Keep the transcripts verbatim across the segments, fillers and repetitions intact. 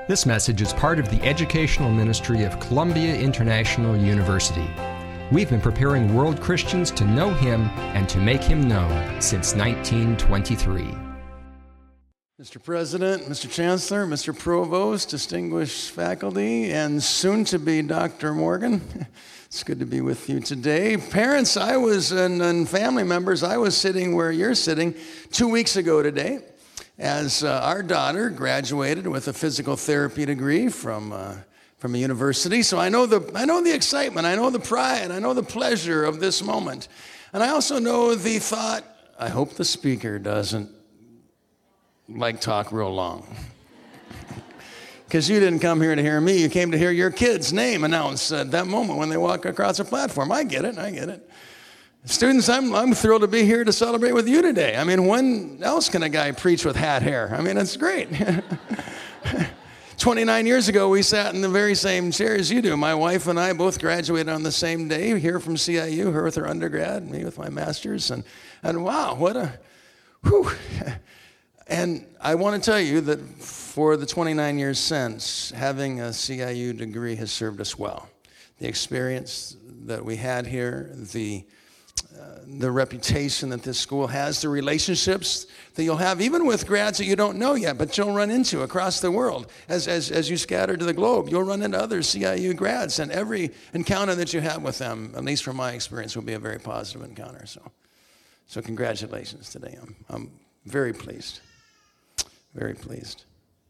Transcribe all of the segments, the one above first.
This message is part of the educational ministry of Columbia International University. We've been preparing world Christians to know Him and to make Him known since nineteen twenty-three. Mister President, Mister Chancellor, Mister Provost, distinguished faculty, and soon-to-be Doctor Morgan, it's good to be with you today. Parents, I was, and, and family members, I was sitting where you're sitting two weeks ago today as uh, our daughter graduated with a physical therapy degree from uh, from a university. So I know the I know the excitement, I know the pride, I know the pleasure of this moment. And I also know the thought, I hope the speaker doesn't like talk real long. Because you didn't come here to hear me, you came to hear your kid's name announced at that moment when they walk across a platform. I get it, I get it. Students, I'm, I'm thrilled to be here to celebrate with you today. I mean, when else can a guy preach with hat hair? I mean, it's great. twenty-nine years ago, we sat in the very same chair as you do. My wife and I both graduated on the same day, here from C I U, her with her undergrad, me with my master's. And, and wow, what a, whew. And I want to tell you that for the twenty-nine years since, having a C I U degree has served us well. The experience that we had here, the uh, the reputation that this school has, the relationships that you'll have, even with grads that you don't know yet, but you'll run into across the world. As, as, as you scatter to the globe, you'll run into other C I U grads, and every encounter that you have with them, at least from my experience, will be a very positive encounter. So, so congratulations today. I'm, I'm very pleased. Very pleased.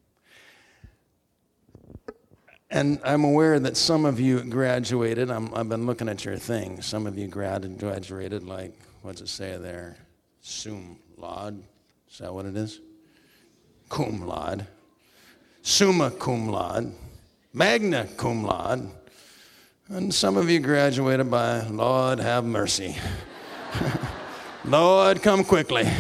And I'm aware that some of you graduated. I'm, I've been looking at your thing. Some of you grad, graduated like, what's it say there? Sum laude. Is that what it is? Cum laude. Summa cum laude. Magna cum laude. And some of you graduated by, Lord, have mercy. Lord, come quickly.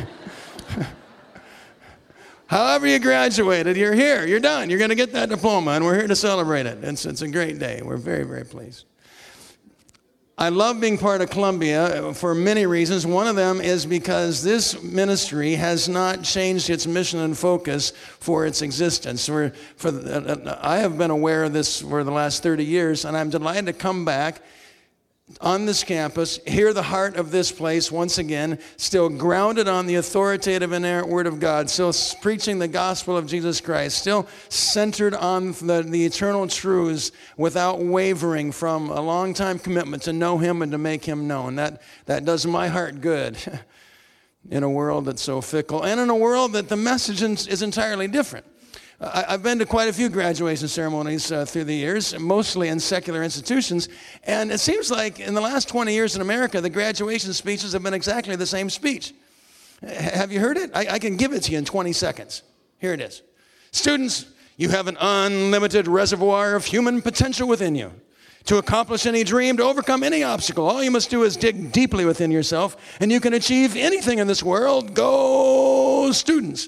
However you graduated, you're here, you're done. You're going to get that diploma, and we're here to celebrate it. It's, it's a great day. We're very, very pleased. I love being part of Columbia for many reasons. One of them is because this ministry has not changed its mission and focus for its existence. We're, for the, I have been aware of this for the last thirty years, and I'm delighted to come back on this campus, hear the heart of this place once again, still grounded on the authoritative inerrant Word of God, still preaching the gospel of Jesus Christ, still centered on the, the eternal truths without wavering from a long-time commitment to know Him and to make Him known. That, that does my heart good in a world that's so fickle and in a world that the message is entirely different. I've been to quite a few graduation ceremonies uh, through the years, mostly in secular institutions, and it seems like in the last twenty years in America, the graduation speeches have been exactly the same speech. Have you heard it? I, I can give it to you in twenty seconds. Here it is. Students, you have an unlimited reservoir of human potential within you. To accomplish any dream, to overcome any obstacle, all you must do is dig deeply within yourself, and you can achieve anything in this world. Go, students.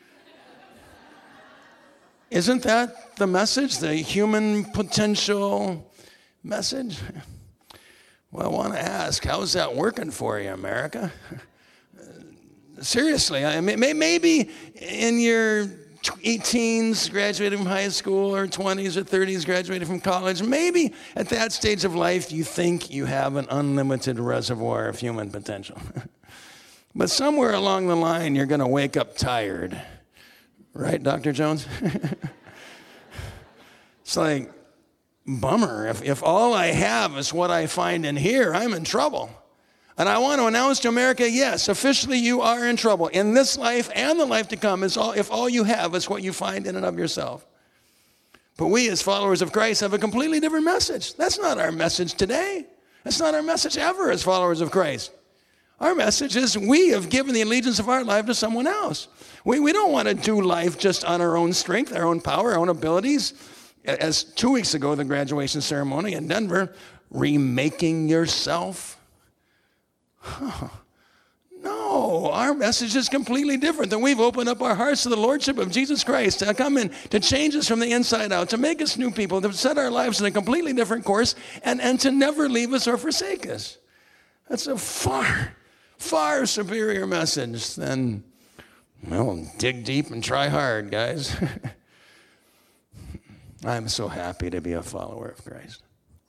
Isn't that the message, the human potential message? Well, I want to ask, how's that working for you, America? Seriously, I mean, maybe in your teens, graduating from high school, or twenties or thirties, graduating from college, maybe at that stage of life you think you have an unlimited reservoir of human potential. But somewhere along the line, you're going to wake up tired. Right, Doctor Jones? It's like, bummer. If, if all I have is what I find in here, I'm in trouble. And I want to announce to America, yes, officially you are in trouble. In this life and the life to come, is all, if all you have is what you find in and of yourself. But we as followers of Christ have a completely different message. That's not our message today. That's not our message ever as followers of Christ. Our message is we have given the allegiance of our life to someone else. We, we don't want to do life just on our own strength, our own power, our own abilities. As two weeks ago, the graduation ceremony in Denver, remaking yourself. Huh. No, our message is completely different. That we've opened up our hearts to the Lordship of Jesus Christ to come in, to change us from the inside out, to make us new people, to set our lives in a completely different course, and, and to never leave us or forsake us. That's a far, far superior message than, well, dig deep and try hard, guys. I'm so happy to be a follower of Christ.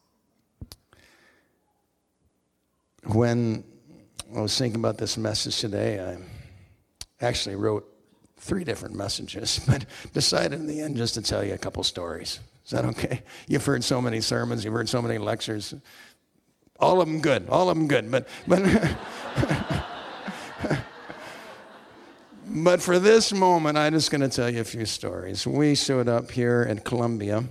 When I was thinking about this message today, I actually wrote three different messages, but decided in the end just to tell you a couple stories. Is that okay? You've heard so many sermons, you've heard so many lectures. All of them good, all of them good, but but but for this moment, I'm just going to tell you a few stories. We showed up here at Columbia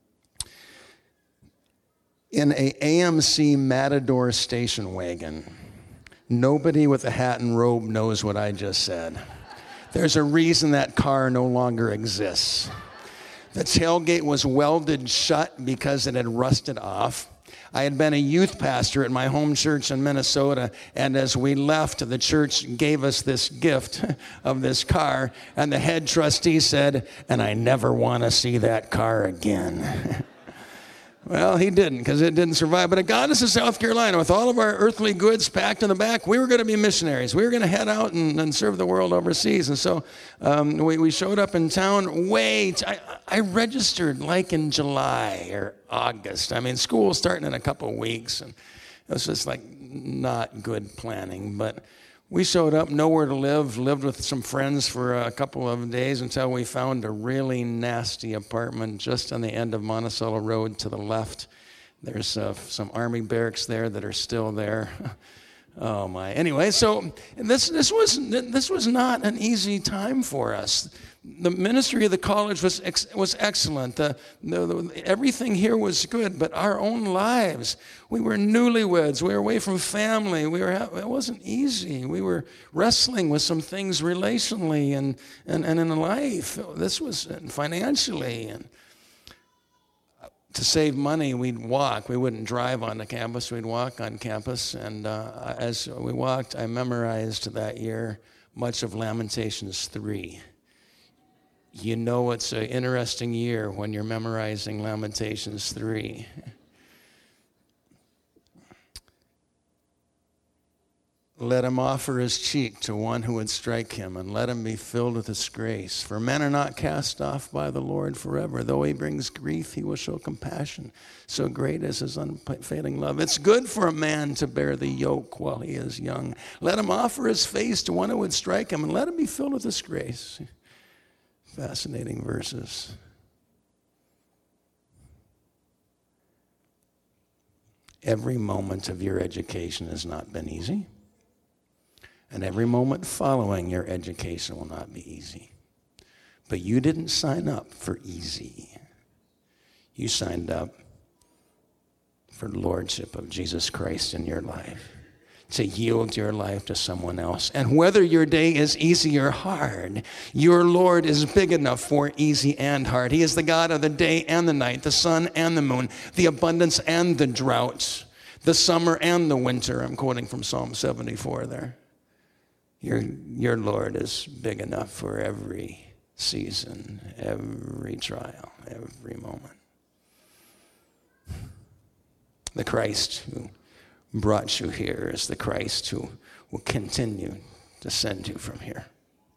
in a A M C Matador station wagon. Nobody with a hat and robe knows what I just said. There's a reason that car no longer exists. The tailgate was welded shut because it had rusted off. I had been a youth pastor at my home church in Minnesota, and as we left, the church gave us this gift of this car, and the head trustee said, "And I never want to see that car again." Well, he didn't, because it didn't survive. But it got us to South Carolina with all of our earthly goods packed in the back. We were going to be missionaries. We were going to head out and, and serve the world overseas. And so um, we, we showed up in town way, t- I, I registered like in July or August. I mean, school's starting in a couple of weeks. And it was just like not good planning. But we showed up, nowhere to live, lived with some friends for a couple of days until we found a really nasty apartment just on the end of Monticello Road to the left. There's uh, some Army barracks there that are still there. Oh my! Anyway, so this this was this was not an easy time for us. The ministry of the college was ex- was excellent. The, the, the, everything here was good, but our own lives, we were newlyweds. We were away from family. We were it wasn't easy. We were wrestling with some things relationally and and, and in life. This was financially and. To save money, we'd walk. We wouldn't drive on the campus. We'd walk on campus. And uh, as we walked, I memorized that year much of Lamentations three. You know it's an interesting year when you're memorizing Lamentations three. Let him offer his cheek to one who would strike him, and let him be filled with his grace. For men are not cast off by the Lord forever. Though he brings grief, he will show compassion. So great is his unfailing love. It's good for a man to bear the yoke while he is young. Let him offer his face to one who would strike him, and let him be filled with his grace. Fascinating verses. Every moment of your education has not been easy. And every moment following your education will not be easy. But you didn't sign up for easy. You signed up for the lordship of Jesus Christ in your life, to yield your life to someone else. And whether your day is easy or hard, your Lord is big enough for easy and hard. He is the God of the day and the night, the sun and the moon, the abundance and the droughts, the summer and the winter. I'm quoting from Psalm seventy-four there. Your, your Lord is big enough for every season, every trial, every moment. The Christ who brought you here is the Christ who will continue to send you from here.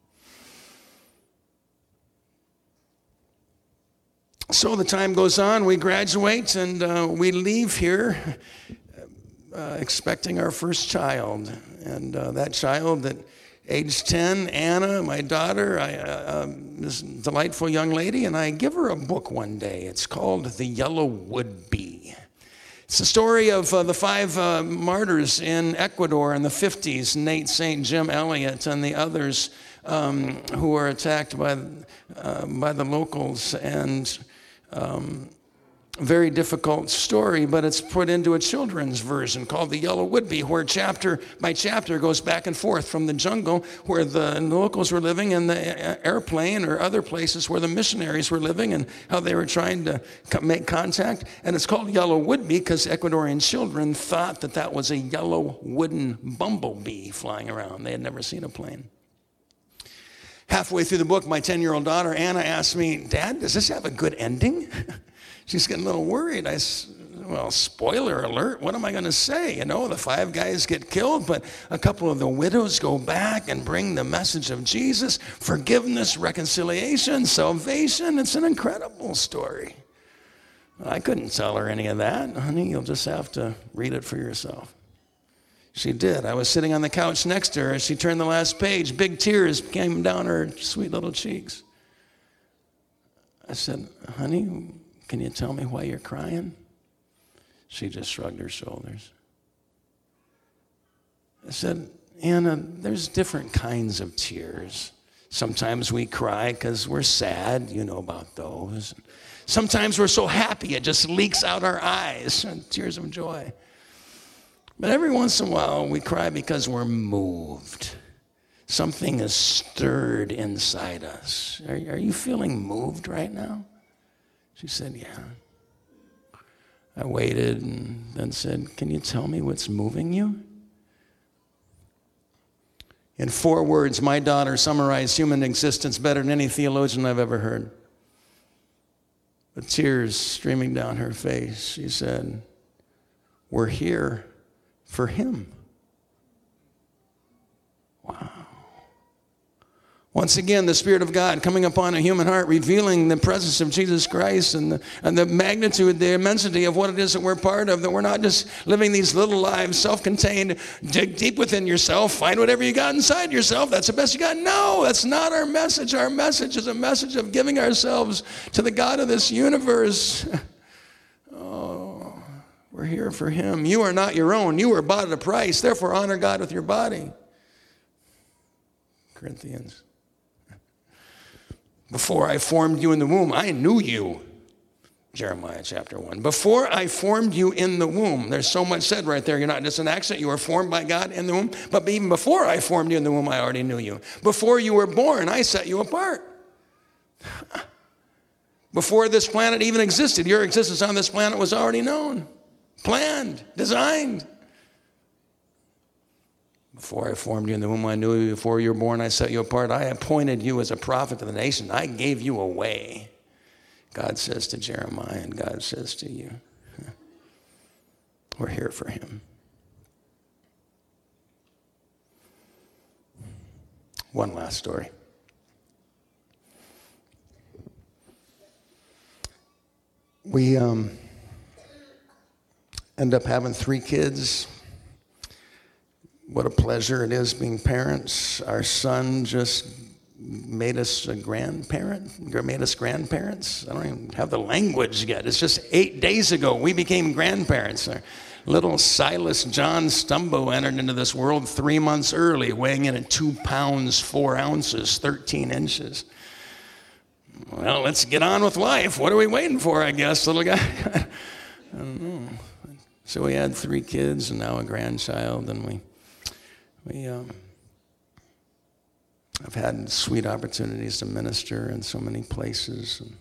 So the time goes on, we graduate, and uh, we leave here uh, expecting our first child. And uh, that child at age ten, Anna, my daughter, I, uh, um, this delightful young lady, and I give her a book one day. It's called The Yellow Wood Bee. It's the story of uh, the five uh, martyrs in Ecuador in the fifties, Nate Saint, Jim Elliott, and the others um, who were attacked by, uh, by the locals. And um, very difficult story, but it's put into a children's version called The Yellow Wood Bee, where chapter by chapter goes back and forth from the jungle where the locals were living and the airplane or other places where the missionaries were living and how they were trying to make contact. And it's called Yellow Wood Bee because Ecuadorian children thought that that was a yellow wooden bumblebee flying around. They had never seen a plane. Halfway through the book, my ten-year-old daughter, Anna, asked me, "Dad, does this have a good ending?" She's getting a little worried. I said, well, spoiler alert, what am I going to say? You know, the five guys get killed, but a couple of the widows go back and bring the message of Jesus, forgiveness, reconciliation, salvation. It's an incredible story. I couldn't tell her any of that. Honey, you'll just have to read it for yourself. She did. I was sitting on the couch next to her as she turned the last page. Big tears came down her sweet little cheeks. I said, honey, can you tell me why you're crying? She just shrugged her shoulders. I said, Anna, there's different kinds of tears. Sometimes we cry because we're sad. You know about those. Sometimes we're so happy it just leaks out our eyes, tears of joy. But every once in a while we cry because we're moved. Something is stirred inside us. Are, are you feeling moved right now? She said, yeah. I waited and then said, can you tell me what's moving you? In four words, my daughter summarized human existence better than any theologian I've ever heard. With tears streaming down her face, she said, we're here for him. Wow. Once again, the Spirit of God coming upon a human heart, revealing the presence of Jesus Christ and the, and the magnitude, the immensity of what it is that we're part of, that we're not just living these little lives, self-contained. Dig deep within yourself, find whatever you got inside yourself. That's the best you got. No, that's not our message. Our message is a message of giving ourselves to the God of this universe. Oh, we're here for him. You are not your own. You were bought at a price. Therefore, honor God with your body. Corinthians. Before I formed you in the womb, I knew you. Jeremiah chapter one. Before I formed you in the womb. There's so much said right there. You're not just an accident. You were formed by God in the womb. But even before I formed you in the womb, I already knew you. Before you were born, I set you apart. Before this planet even existed, your existence on this planet was already known, planned, designed. Before I formed you in the womb, I knew you. Before you were born, I set you apart. I appointed you as a prophet to the nation. I gave you away. God says to Jeremiah, and God says to you, we're here for him. One last story. We um, end up having three kids. What a pleasure it is being parents. Our son just made us a grandparent, made us grandparents. I don't even have the language yet. It's just eight days ago we became grandparents. Our little Silas John Stumbo entered into this world three months early, weighing in at two pounds, four ounces, thirteen inches. Well, let's get on with life. What are we waiting for, I guess, little guy? I don't know. So we had three kids and now a grandchild, and we We, um, I've had sweet opportunities to minister in so many places. And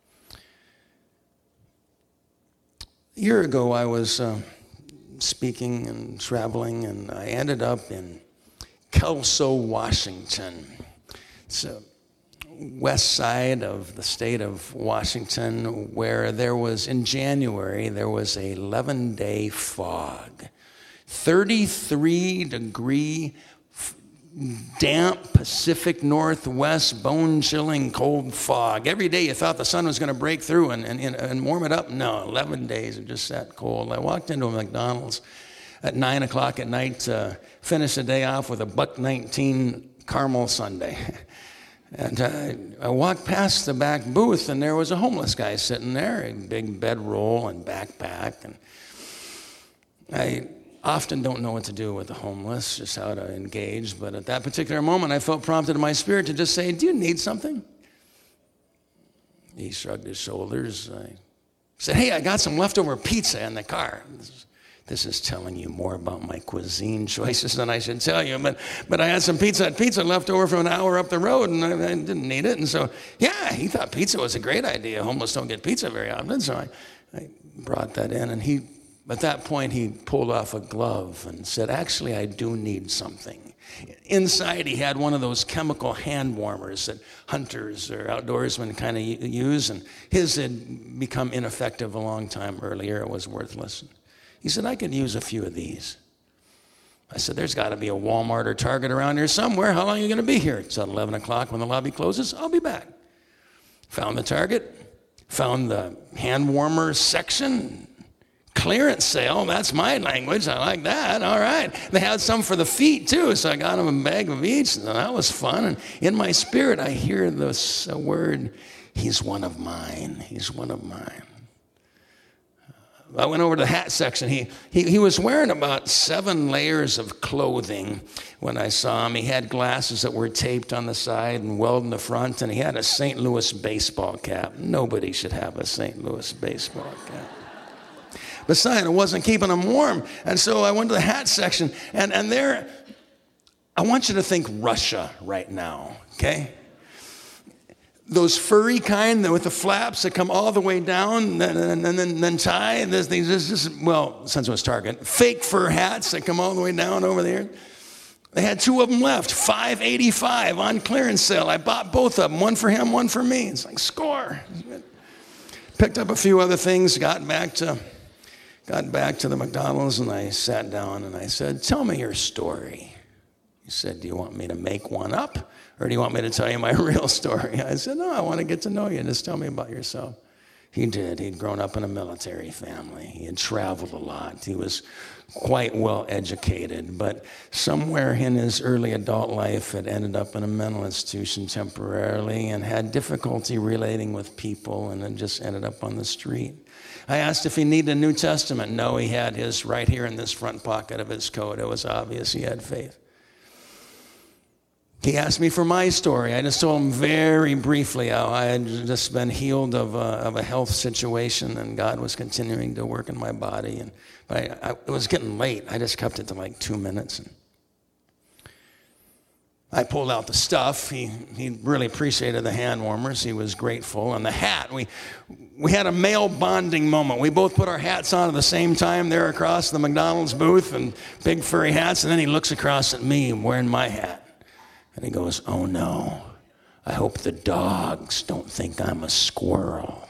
a year ago, I was uh, speaking and traveling, and I ended up in Kelso, Washington. It's a west side of the state of Washington, where there was, in January, there was a eleven-day fog. thirty-three degree, damp Pacific Northwest, bone-chilling cold fog. Every day you thought the sun was going to break through and, and, and warm it up. No, eleven days it just sat cold. I walked into a McDonald's at nine o'clock at night to finish the day off with a buck nineteen caramel sundae. And I, I walked past the back booth, and there was a homeless guy sitting there, a big bedroll and backpack. And I often don't know what to do with the homeless, just how to engage. But at that particular moment, I felt prompted in my spirit to just say, do you need something? He shrugged his shoulders. I said, hey, I got some leftover pizza in the car. This is, this is telling you more about my cuisine choices than I should tell you. But but I had some pizza pizza left over from an hour up the road, and I, I didn't need it. And so, yeah, he thought pizza was a great idea. Homeless don't get pizza very often. So I, I brought that in, and he... At that point, he pulled off a glove and said, actually, I do need something. Inside, he had one of those chemical hand warmers that hunters or outdoorsmen kind of use, and his had become ineffective a long time earlier. It was worthless. He said, I could use a few of these. I said, there's got to be a Walmart or Target around here somewhere. How long are you going to be here? It's at eleven o'clock when the lobby closes. I'll be back. Found the Target. Found the hand warmer section. Clearance sale, that's my language. I like that. All right. They had some for the feet, too, so I got them a bag of each, and that was fun. And in my spirit, I hear this uh, word, he's one of mine. He's one of mine. I went over to the hat section. He, he, he was wearing about seven layers of clothing when I saw him. He had glasses that were taped on the side and welded in the front, and he had a Saint Louis baseball cap. Nobody should have a Saint Louis baseball cap. Besides, it wasn't keeping him warm. And so I went to the hat section, and, and there, I want you to think Russia right now, okay? Those furry kind with the flaps that come all the way down and then, and then, then tie. There's these, this, this, well, since it was Target, fake fur hats that come all the way down over there. They had two of them left, five eighty-five on clearance sale. I bought both of them, one for him, one for me. It's like, score. Picked up a few other things, got back to... Got back to the McDonald's, and I sat down, and I said, tell me your story. He said, do you want me to make one up, or do you want me to tell you my real story? I said, no, I want to get to know you. Just tell me about yourself. He did. He'd grown up in a military family. He had traveled a lot. He was quite well educated, but somewhere in his early adult life had ended up in a mental institution temporarily and had difficulty relating with people, and then just ended up on the street. I asked if he needed a New Testament. No, he had his right here in this front pocket of his coat. It was obvious he had faith. He asked me for my story. I just told him very briefly how I had just been healed of a, of a health situation, and God was continuing to work in my body. And but I, I, it was getting late. I just kept it to like two minutes. And I pulled out the stuff. He he really appreciated the hand warmers. He was grateful. And the hat, we we had a male bonding moment. We both put our hats on at the same time there across the McDonald's booth, and big furry hats. And then he looks across at me wearing my hat. And he goes, oh no, I hope the dogs don't think I'm a squirrel.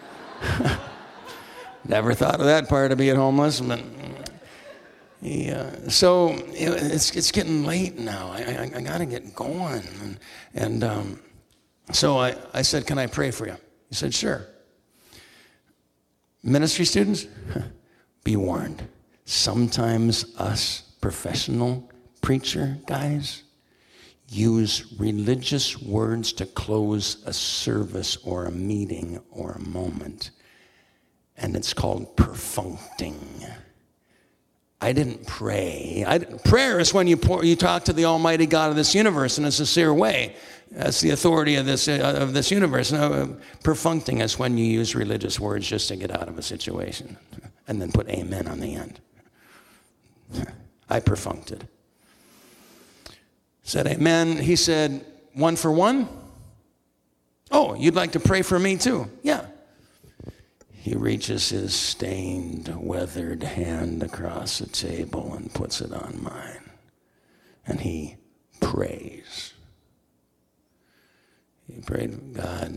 Never thought of that part of being homeless, but he, uh, so it's it's getting late now. I, I, I got to get going. And, and um, so I, I said, can I pray for you? He said, sure. Ministry students, be warned. Sometimes us professional preacher guys use religious words to close a service or a meeting or a moment. And it's called perfuncting. I didn't pray. I didn't, prayer is when you pour, you talk to the Almighty God of this universe in a sincere way. That's the authority of this uh, of this universe. No, uh, perfuncting is when you use religious words just to get out of a situation, and then put amen on the end. I perfuncted. Said amen. He said, one for one? Oh, you'd like to pray for me too? Yeah. He reaches his stained, weathered hand across the table and puts it on mine. And he prays. He prayed, God,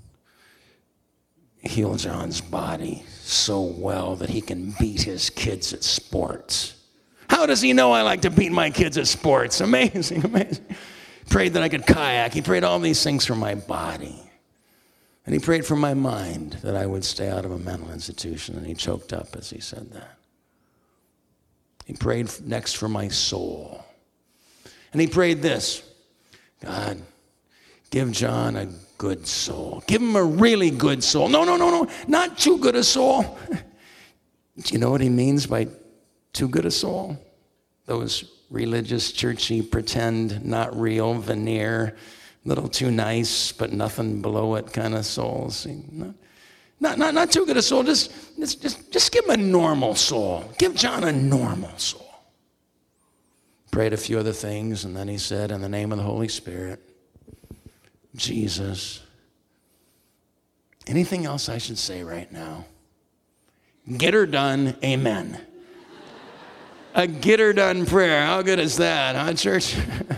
heal John's body so well that he can beat his kids at sports. How does he know I like to beat my kids at sports? Amazing, amazing. Prayed that I could kayak. He prayed all these things for my body. And he prayed for my mind, that I would stay out of a mental institution. And he choked up as he said that. He prayed next for my soul. And he prayed this, God, give John a good soul. Give him a really good soul. No, no, no, no, not too good a soul. Do you know what he means by too good a soul? Those religious, churchy, pretend, not real, veneer, little too nice, but nothing below it kind of souls. Not, not, not, not too good a soul. Just, just, just, just give him a normal soul. Give John a normal soul. Prayed a few other things, and then he said, in the name of the Holy Spirit, Jesus, anything else I should say right now? Get her done, amen. A get her done prayer. How good is that, huh, church?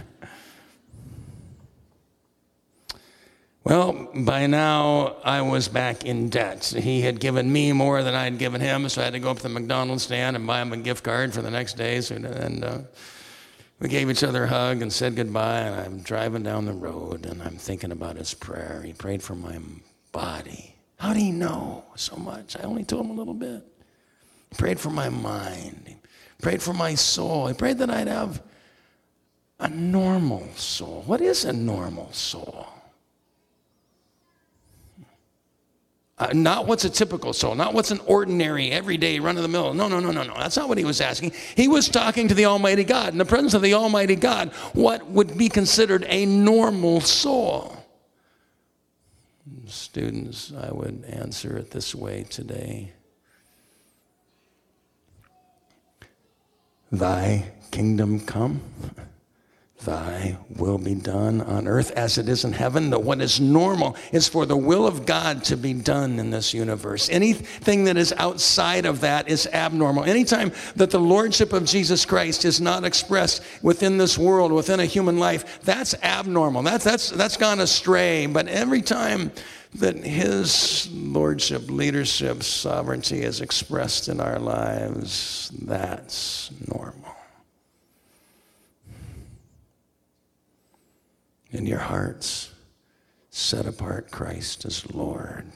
Well, by now, I was back in debt. He had given me more than I had given him, so I had to go up to the McDonald's stand and buy him a gift card for the next day. So, and uh, we gave each other a hug and said goodbye, and I'm driving down the road, and I'm thinking about his prayer. He prayed for my body. How did he know so much? I only told him a little bit. He prayed for my mind. He prayed for my soul. He prayed that I'd have a normal soul. What is a normal soul? Uh, not what's a typical soul, not what's an ordinary, everyday, run-of-the-mill. No, no, no, no, no. That's not what he was asking. He was talking to the Almighty God. In the presence of the Almighty God, what would be considered a normal soul? Students, I would answer it this way today. Thy kingdom come. Thy will be done on earth as it is in heaven. That what is normal is for the will of God to be done in this universe. Anything that is outside of that is abnormal. Anytime that the lordship of Jesus Christ is not expressed within this world, within a human life, that's abnormal. That's, that's, that's gone astray. But every time that his lordship, leadership, sovereignty is expressed in our lives, that's normal. In your hearts, set apart Christ as Lord.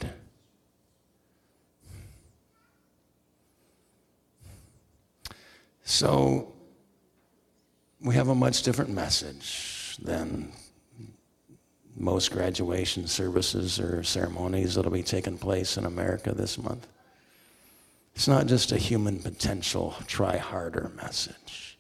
So, we have a much different message than most graduation services or ceremonies that will be taking place in America this month. It's not just a human potential, try harder message.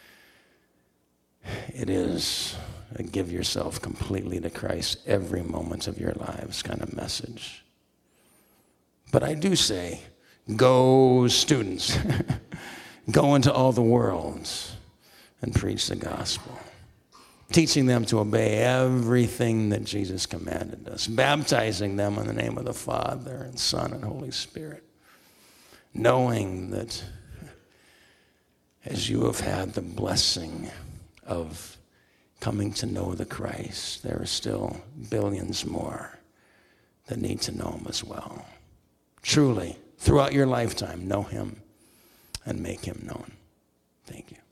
It is a give yourself completely to Christ every moment of your lives kind of message. But I do say, go students, go into all the worlds and preach the gospel, teaching them to obey everything that Jesus commanded us, baptizing them in the name of the Father and Son and Holy Spirit, knowing that as you have had the blessing of coming to know the Christ, there are still billions more that need to know him as well. Truly, throughout your lifetime, know him and make him known. Thank you.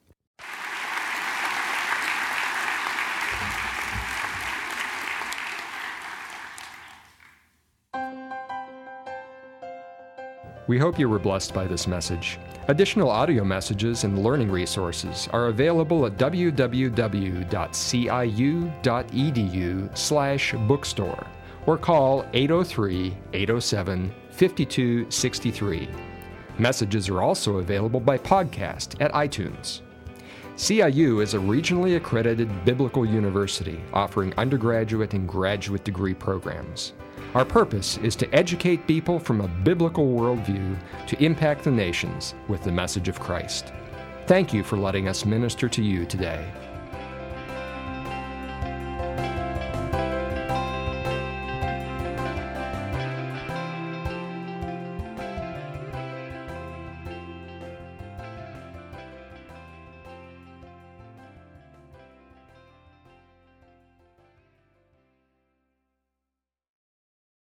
We hope you were blessed by this message. Additional audio messages and learning resources are available at w w w dot c i u dot e d u slash bookstore or call eight oh three, eight oh seven, five two six three. Messages are also available by podcast at iTunes. C I U is a regionally accredited biblical university offering undergraduate and graduate degree programs. Our purpose is to educate people from a biblical worldview to impact the nations with the message of Christ. Thank you for letting us minister to you today.